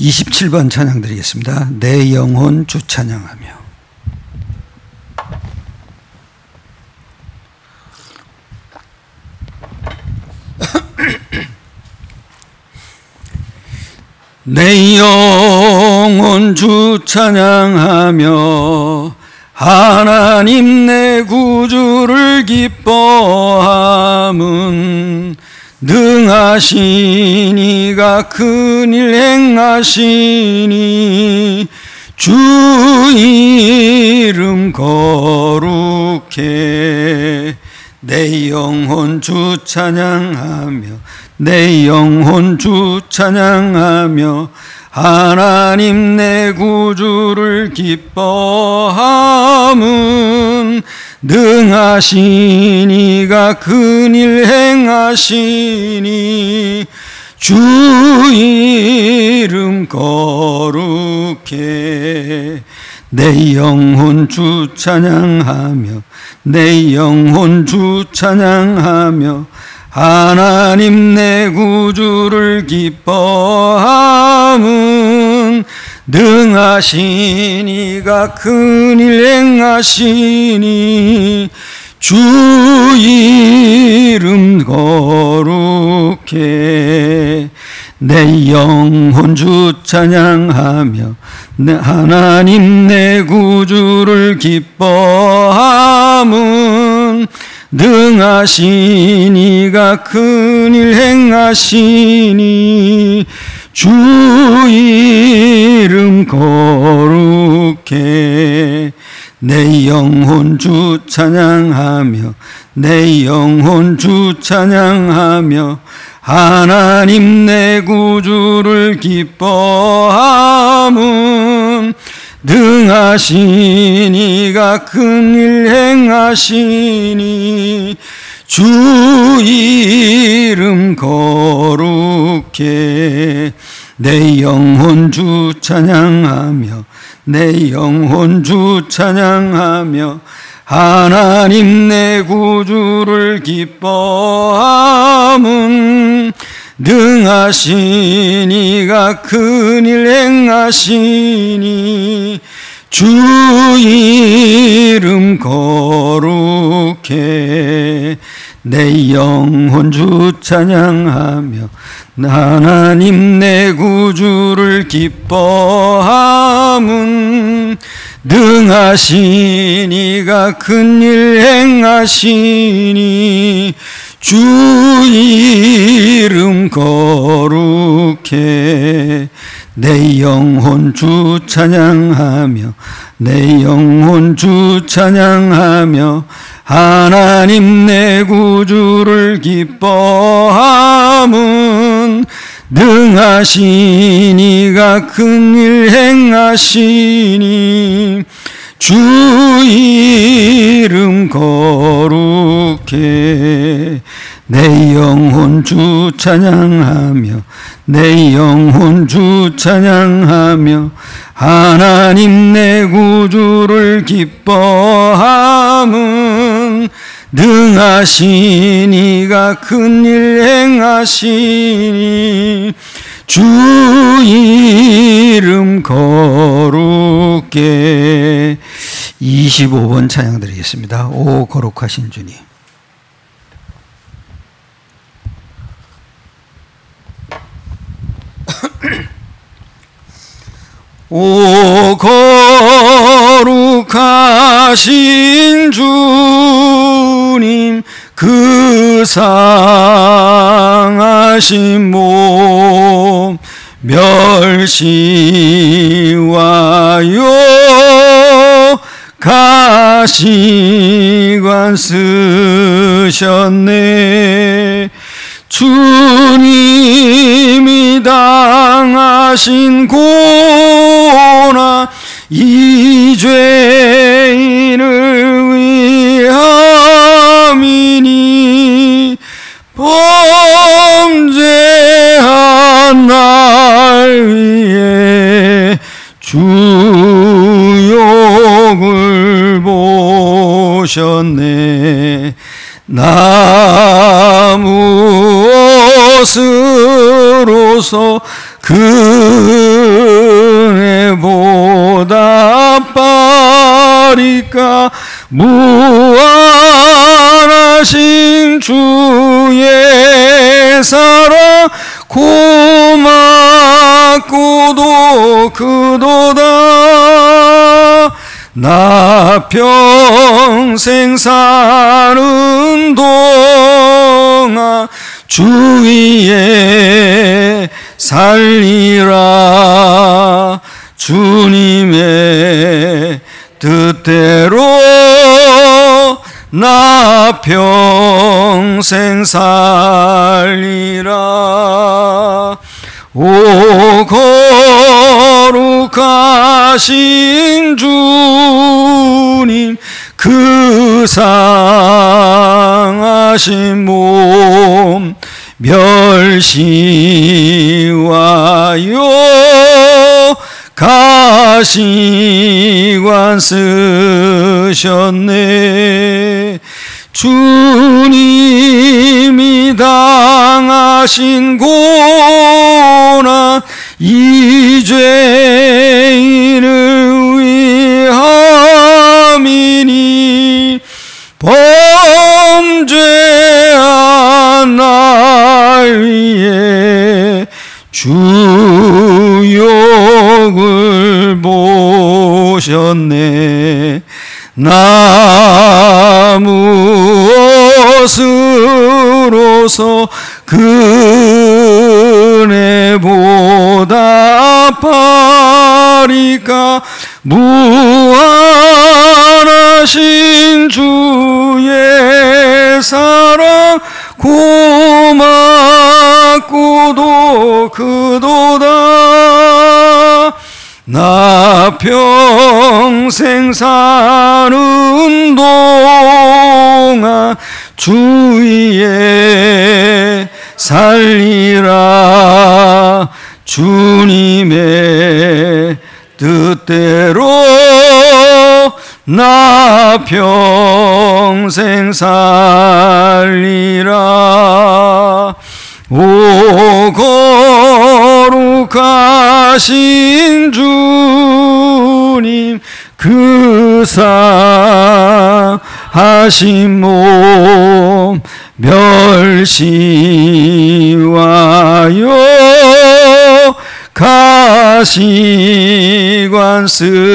27번 찬양 드리겠습니다. 내 영혼 주 찬양하며. 내 영혼 주 찬양하며 하나님 내 구주를 기뻐함은 능하신 이가 큰일 행하시니 주 이름 거룩해. 내 영혼 주 찬양하며 내 영혼 주 찬양하며 하나님 내 구주를 기뻐함은 능하신 이가 큰일 행하시니 주 이름 거룩해. 내 영혼 주 찬양하며 내 영혼 주 찬양하며 하나님 내 구주를 기뻐함은 능하신 이가 큰일 행하시니 주 이름 거룩해. 내 영혼 주 찬양하며 하나님 내 구주를 기뻐함은 능하신 이가 큰일 행하시니 주 이름 거룩해. 내 영혼 주 찬양하며 내 영혼 주 찬양하며 하나님 내 구주를 기뻐함은 능하신 이가 큰일 행하시니 주 이름 거룩해. 내 영혼 주 찬양하며 내 영혼 주 찬양하며 하나님 내 구주를 기뻐함은 능하신 이가 큰일 행하시니 주 이름 거룩해. 내 영혼 주 찬양하며 하나님 내 구주를 기뻐함은 능하신 이가 큰일 행하시니 주 이름 거룩해. 내 영혼 주 찬양하며 내 영혼 주 찬양하며 하나님 내 구주를 기뻐함은 능하신 이가 큰일 행하시니 주 이름 거룩해. 내 영혼 주 찬양하며 내 영혼 주 찬양하며 하나님 내 구주를 기뻐함은 능하신 이가 큰일 행하시니 주 이름 거룩해. 25번 찬양 드리겠습니다. 오 거룩하신 주님. 오 거룩하신 주님 그 상하신 몸 멸시와요 가시관 쓰셨네. 주님이 당하신 고난 이 죄인을 위함이니 범죄한 날 위해 주욕을 보셨네. 나 무엇으로서 그네보다 빠리까 무한하신 주의 사랑 고맙고도 그도다. 나 평생 사는 동안 주 위에 살리라. 주님의 뜻대로 나 평생 살리라. 오 거룩하신 주님, 그 상하신 몸 멸시와요 가시관 쓰셨네. 주님이 당하신 고난 이 죄인을 위함이니 범죄한 날 위해 주욕을 보셨네. 나 무엇으로서 그네보다 빠리까 무한하신 주의 사랑 고맙고도 그도다. 나 평생 사는 동안 주 위에 살리라. 주님의 뜻대로 나 평생 살리라. 오 거룩하신 주님, 그 상하신 몸 멸시와요 가시관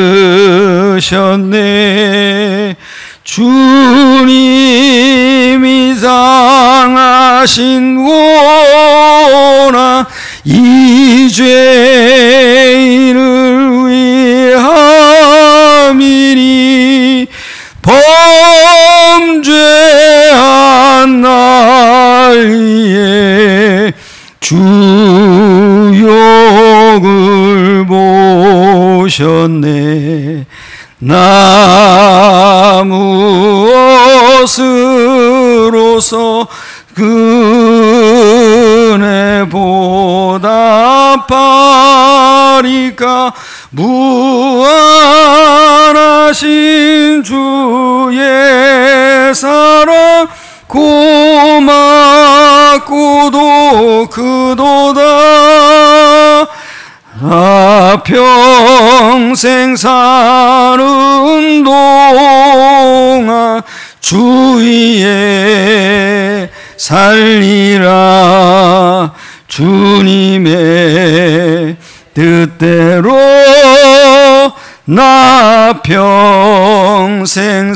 쓰셨네. 주님이 당하신 고난 이 죄인을 위함이니 범죄한 날 위에 주욕을 보셨네. 나 무엇으로서 그네보다 빠리까 무한하신 주의 사랑 고맙고도 그도다. 나 평생 사는 동안 주 위에 살리라. 주님의 뜻대로 나 평생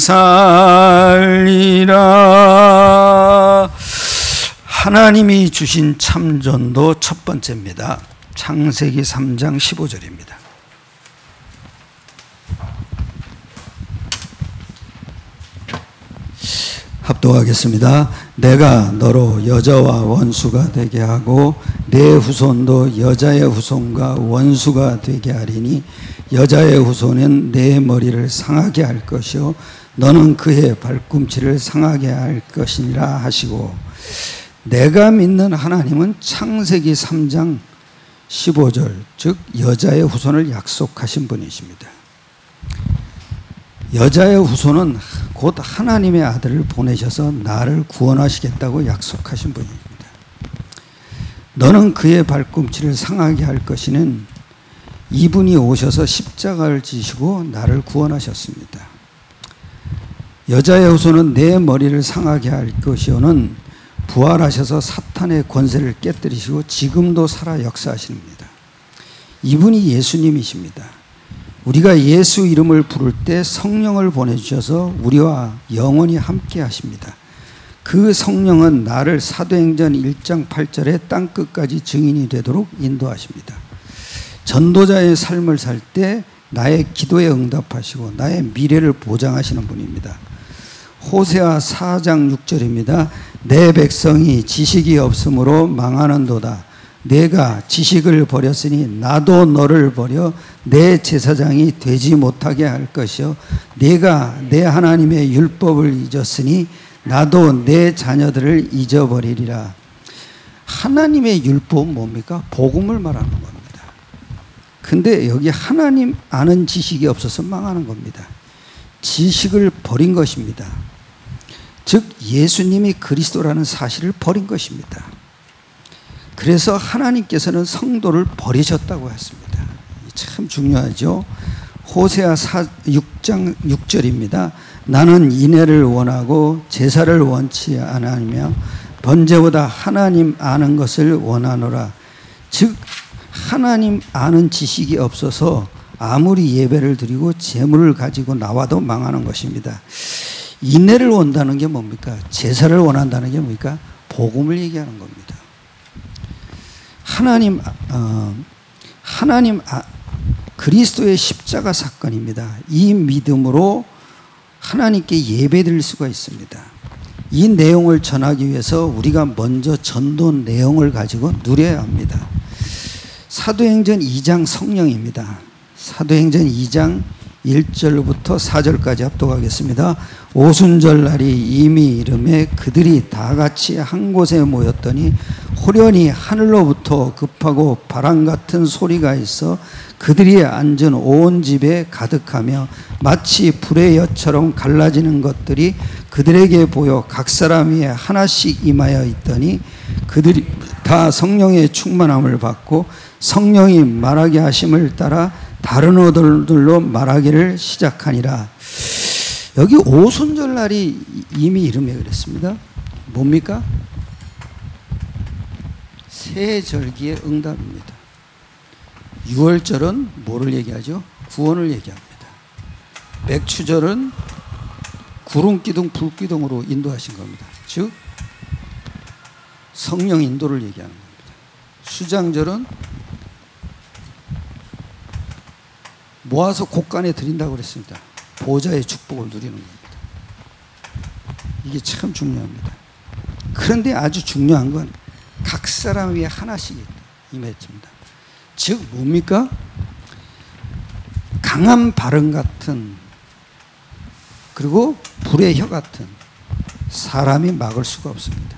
살리라. 하나님이 주신 참전도 첫 번째입니다. 창세기 3장 15절입니다. 합독하겠습니다. 내가 너로 여자와 원수가 되게 하고 내 후손도 여자의 후손과 원수가 되게 하리니 여자의 후손은 내 머리를 상하게 할 것이요 너는 그의 발꿈치를 상하게 할 것이니라 하시고, 내가 믿는 하나님은 창세기 3장 15절, 즉 여자의 후손을 약속하신 분이십니다. 여자의 후손은 곧 하나님의 아들을 보내셔서 나를 구원하시겠다고 약속하신 분입니다. 너는 그의 발꿈치를 상하게 할 것이는 이분이 오셔서 십자가를 지시고 나를 구원하셨습니다. 여자의 후손은 내 머리를 상하게 할 것이오는 부활하셔서 사탄의 권세를 깨뜨리시고 지금도 살아 역사하십니다. 이분이 예수님이십니다. 우리가 예수 이름을 부를 때 성령을 보내주셔서 우리와 영원히 함께 하십니다. 그 성령은 나를 사도행전 1장 8절에 땅끝까지 증인이 되도록 인도하십니다. 전도자의 삶을 살 때 나의 기도에 응답하시고 나의 미래를 보장하시는 분입니다. 호세아 4장 6절입니다. 내 백성이 지식이 없으므로 망하는도다. 내가 지식을 버렸으니 나도 너를 버려 내 제사장이 되지 못하게 할 것이요 내가 내 하나님의 율법을 잊었으니 나도 내 자녀들을 잊어버리리라. 하나님의 율법은 뭡니까? 복음을 말하는 겁니다. 근데 여기 하나님 아는 지식이 없어서 망하는 겁니다. 지식을 버린 것입니다. 즉 예수님이 그리스도라는 사실을 버린 것입니다. 그래서 하나님께서는 성도를 버리셨다고 했습니다. 참 중요하죠. 호세아 6장 6절입니다. 나는 인애를 원하고 제사를 원치 않으며 번제보다 하나님 아는 것을 원하노라. 즉 하나님 아는 지식이 없어서 아무리 예배를 드리고 제물을 가지고 나와도 망하는 것입니다. 인애를 원한다는 게 뭡니까? 제사를 원한다는 게 뭡니까? 복음을 얘기하는 겁니다. 그리스도의 십자가 사건입니다. 이 믿음으로 하나님께 예배드릴 수가 있습니다. 이 내용을 전하기 위해서 우리가 먼저 전도 내용을 가지고 누려야 합니다. 사도행전 2장 성령입니다. 사도행전 2장 1절부터 4절까지 합독하겠습니다. 오순절 날이 이미 이름에 그들이 다 같이 한 곳에 모였더니 호련히 하늘로부터 급하고 바람 같은 소리가 있어 그들이 앉은 온 집에 가득하며 마치 불의 엿처럼 갈라지는 것들이 그들에게 보여 각 사람 위에 하나씩 임하여 있더니 그들이 다 성령의 충만함을 받고 성령이 말하게 하심을 따라 다른 언어들로 말하기를 시작하니라. 여기 오순절 날이 이미 이름에 그랬습니다. 뭡니까? 새 절기의 응답입니다. 6월절은 뭐를 얘기하죠? 구원을 얘기합니다. 맥추절은 구름기둥 불기둥으로 인도하신 겁니다. 즉 성령 인도를 얘기하는 겁니다. 수장절은 모아서 곳간에 드린다고 그랬습니다. 보좌의 축복을 누리는 겁니다. 이게 참 중요합니다. 그런데 아주 중요한 건 각 사람 위에 하나씩 임했습니다. 즉 뭡니까? 강한 발음 같은 그리고 불의 혀 같은 사람이 막을 수가 없습니다.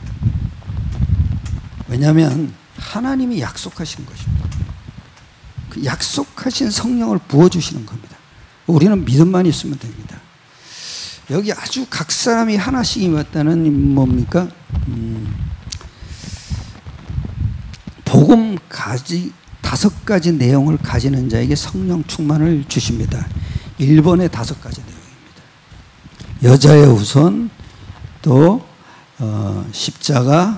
왜냐하면 하나님이 약속하신 것입니다. 그 약속하신 성령을 부어주시는 겁니다. 우리는 믿음만 있으면 됩니다. 여기 아주 각 사람이 하나씩 임했다는 뭡니까? 복음 5가지 내용을 가지는 자에게 성령 충만을 주십니다. 1번에 5가지 내용입니다. 여자의 후손, 또 십자가,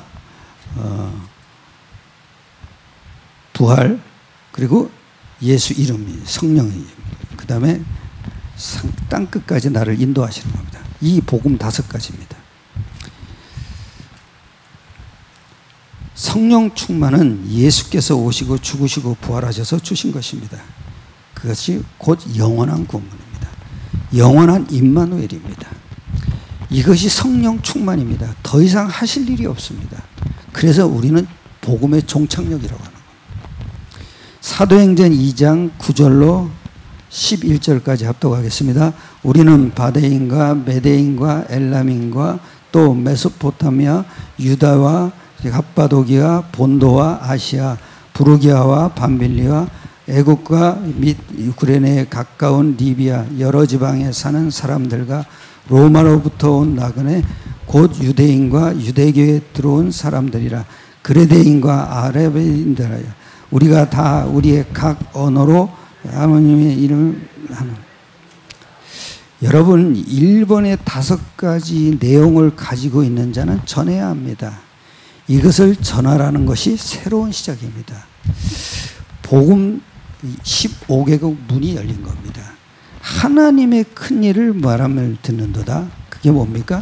부활, 그리고 예수 이름이 성령이, 그 다음에 땅끝까지 나를 인도하시는 겁니다. 이 복음 5가지입니다. 성령 충만은 예수께서 오시고 죽으시고 부활하셔서 주신 것입니다. 그것이 곧 영원한 구원입니다. 영원한 임마누엘입니다. 이것이 성령 충만입니다. 더 이상 하실 일이 없습니다. 그래서 우리는 복음의 종착역이라고 하는 겁니다. 사도행전 2장 9절로 11절까지 합독하겠습니다. 우리는 바데인과 메데인과 엘람인과 또 메소포타미아, 유다와 갑바도기아, 본도와 아시아, 부르기아와 밤빌리와 애국과 및 우크라이나에 가까운 리비아 여러 지방에 사는 사람들과 로마로부터 온 나그네 곧 유대인과 유대교에 들어온 사람들이라. 그레데인과 아레베인들 우리가 다 우리의 각 언어로 하나님의 이름을 하는. 여러분, 1번의 5가지 내용을 가지고 있는 자는 전해야 합니다. 이것을 전하라는 것이 새로운 시작입니다. 복음 15개국 문이 열린 겁니다. 하나님의 큰 일을 말함을 듣는도다. 그게 뭡니까?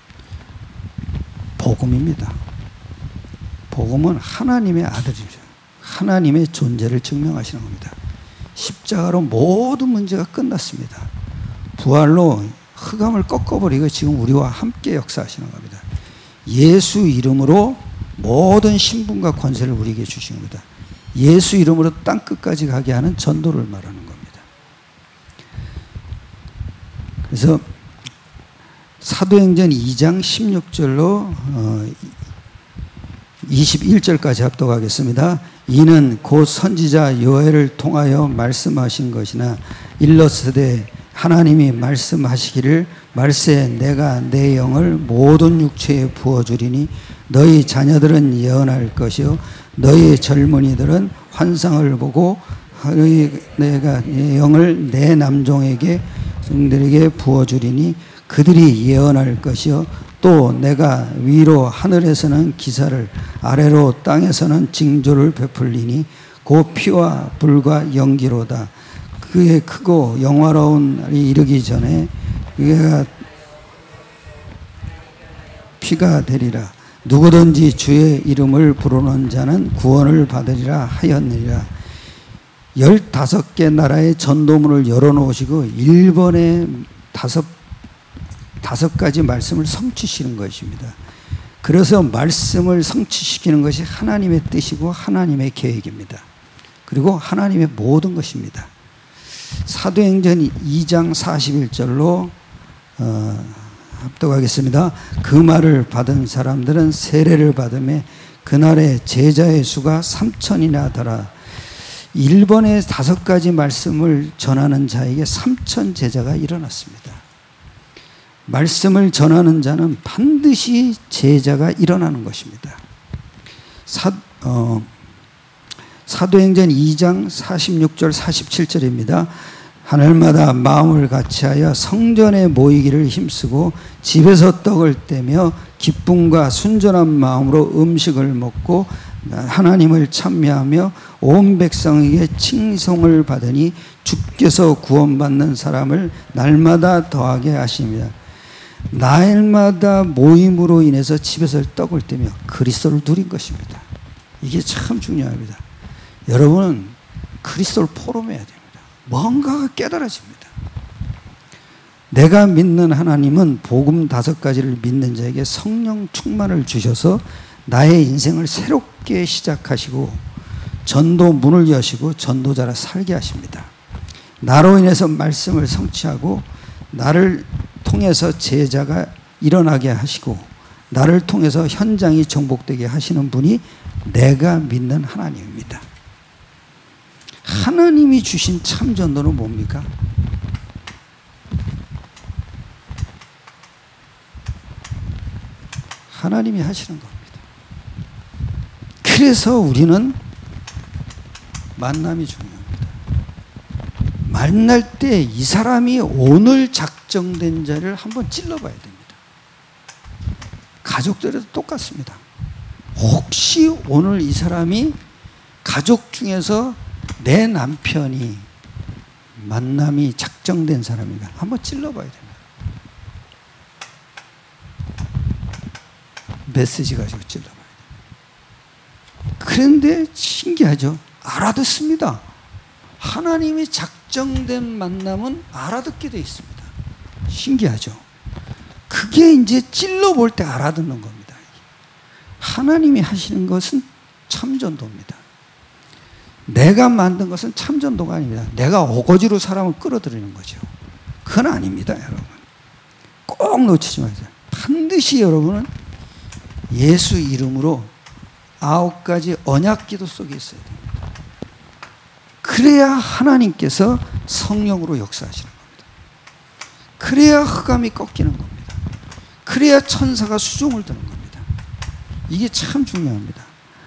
복음입니다. 복음은 하나님의 아들이죠. 하나님의 존재를 증명하시는 겁니다. 십자가로 모든 문제가 끝났습니다. 부활로 흑암을 꺾어버리고 지금 우리와 함께 역사하시는 겁니다. 예수 이름으로 모든 신분과 권세를 우리에게 주신 겁니다. 예수 이름으로 땅끝까지 가게 하는 전도를 말하는 겁니다. 그래서 사도행전 2장 16절로 21절까지 합독하겠습니다. 이는 곧 선지자 요엘을 통하여 말씀하신 것이나 일러스되 하나님이 말씀하시기를 말세 내가 내 영을 모든 육체에 부어주리니 너희 자녀들은 예언할 것이요 너희 젊은이들은 환상을 보고 내가 영을 내 남종에게 성들에게 부어주리니 그들이 예언할 것이요 또 내가 위로 하늘에서는 기사를 아래로 땅에서는 징조를 베풀리니 곧 피와 불과 연기로다. 그의 크고 영화로운 날이 이르기 전에 그가 피가 되리라. 누구든지 주의 이름을 부르는 자는 구원을 받으리라 하였느니라. 15개 나라의 전도문을 열어놓으시고 1번에 5가지 말씀을 성취시키는 것입니다. 그래서 말씀을 성취시키는 것이 하나님의 뜻이고 하나님의 계획입니다. 그리고 하나님의 모든 것입니다. 사도행전 2장 41절로 합독하겠습니다. 그 말을 받은 사람들은 세례를 받음에 그날의 제자의 수가 3,000이나 달아 1번에 5가지 말씀을 전하는 자에게 3,000 제자가 일어났습니다. 말씀을 전하는 자는 반드시 제자가 일어나는 것입니다. 사도행전 2장 46절 47절입니다. 하늘마다 마음을 같이하여 성전에 모이기를 힘쓰고 집에서 떡을 떼며 기쁨과 순전한 마음으로 음식을 먹고 하나님을 찬미하며 온 백성에게 칭송을 받으니 주께서 구원받는 사람을 날마다 더하게 하십니다. 날마다 모임으로 인해서 집에서 떡을 떼며 그리스도를 누린 것입니다. 이게 참 중요합니다. 여러분은 그리스도를 포럼해야 됩니다. 뭔가가 깨달아집니다. 내가 믿는 하나님은 복음 5가지를 믿는 자에게 성령 충만을 주셔서 나의 인생을 새롭게 시작하시고 전도 문을 여시고 전도자라 살게 하십니다. 나로 인해서 말씀을 성취하고 나를 통해서 제자가 일어나게 하시고 나를 통해서 현장이 정복되게 하시는 분이 내가 믿는 하나님입니다. 하나님이 주신 참 전도는 뭡니까? 하나님이 하시는 겁니다. 그래서 우리는 만남이 중요합니다. 만날 때 이 사람이 오늘 작정된 자를 한번 찔러봐야 됩니다. 가족들에도 똑같습니다. 혹시 오늘 이 사람이 가족 중에서 내 남편이 만남이 작정된 사람인가 한번 찔러봐야 됩니다. 메시지 가지고 찔러봐야 됩니다. 그런데 신기하죠? 알아듣습니다. 하나님이 작정된 만남은 알아듣게 되어 있습니다. 신기하죠? 그게 이제 찔러볼 때 알아듣는 겁니다. 하나님이 하시는 것은 참전도입니다. 내가 만든 것은 참전도가 아닙니다. 내가 어거지로 사람을 끌어들이는 거죠. 그건 아닙니다, 여러분. 꼭 놓치지 마세요. 반드시 여러분은 예수 이름으로 9가지 언약 기도 속에 있어야 됩니다. 그래야 하나님께서 성령으로 역사하시는 겁니다. 그래야 흑암이 꺾이는 겁니다. 그래야 천사가 수종을 드는 겁니다. 이게 참 중요합니다.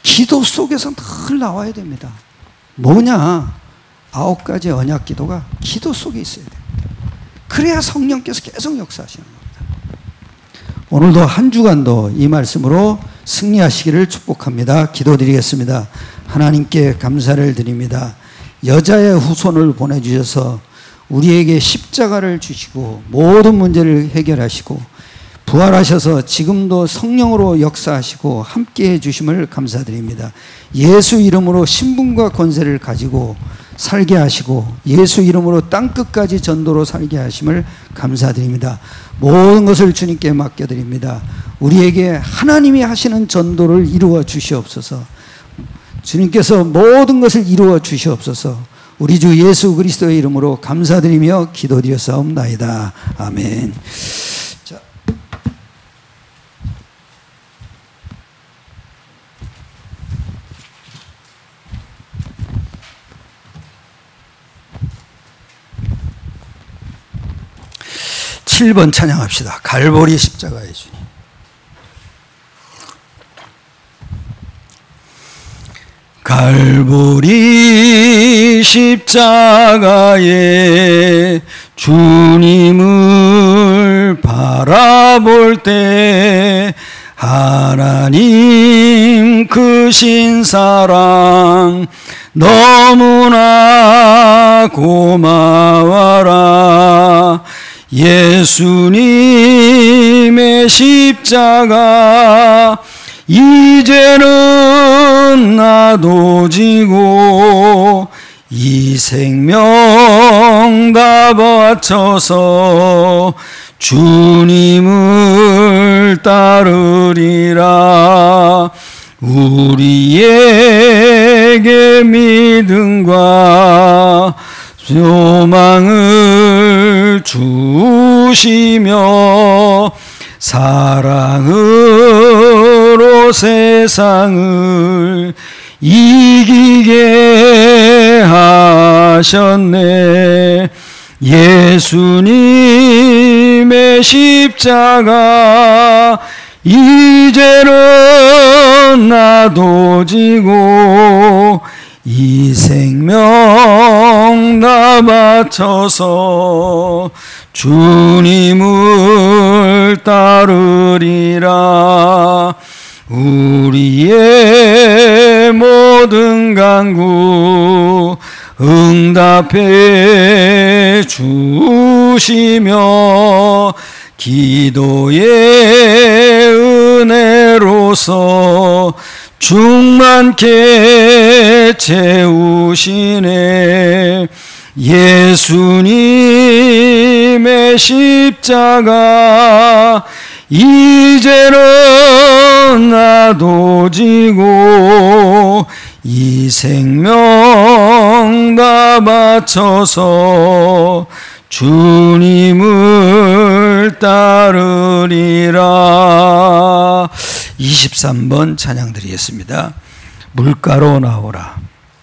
기도 속에서 늘 나와야 됩니다. 뭐냐? 9가지 언약 기도가 기도 속에 있어야 됩니다. 그래야 성령께서 계속 역사하시는 겁니다. 오늘도 한 주간도 이 말씀으로 승리하시기를 축복합니다. 기도드리겠습니다. 하나님께 감사를 드립니다. 여자의 후손을 보내주셔서 우리에게 십자가를 주시고 모든 문제를 해결하시고 부활하셔서 지금도 성령으로 역사하시고 함께해 주심을 감사드립니다. 예수 이름으로 신분과 권세를 가지고 살게 하시고 예수 이름으로 땅끝까지 전도로 살게 하심을 감사드립니다. 모든 것을 주님께 맡겨드립니다. 우리에게 하나님이 하시는 전도를 이루어 주시옵소서. 주님께서 모든 것을 이루어 주시옵소서. 우리 주 예수 그리스도의 이름으로 감사드리며 기도드렸사옵나이다. 아멘. 자, (7번) 찬양합시다. 갈보리 십자가의 주님. 갈보리 십자가에 주님을 바라볼 때 하나님 크신 사랑 너무나 고마워라. 예수님의 십자가 이제는 나도 지고 이 생명 다 바쳐서 주님을 따르리라. 우리에게 믿음과 소망을 주시며 사랑으로 세상을 이기게 하셨네. 예수님의 십자가 이제는 나도 지고 이 생명 다 바쳐서 주님을 따르리라. 우리의 모든 간구 응답해 주시며 기도의 은혜로서 충만케 채우시네. 예수님의 십자가 이제는 나도 지고 이 생명 다 바쳐서 주님을 따르리라. 23번 찬양 드리겠습니다. 물가로 나오라.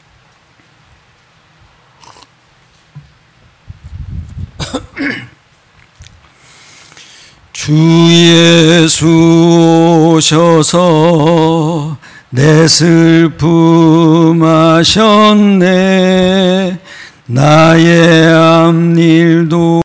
주 예수 오셔서 내 슬픔 하셨네. 나의 앞일도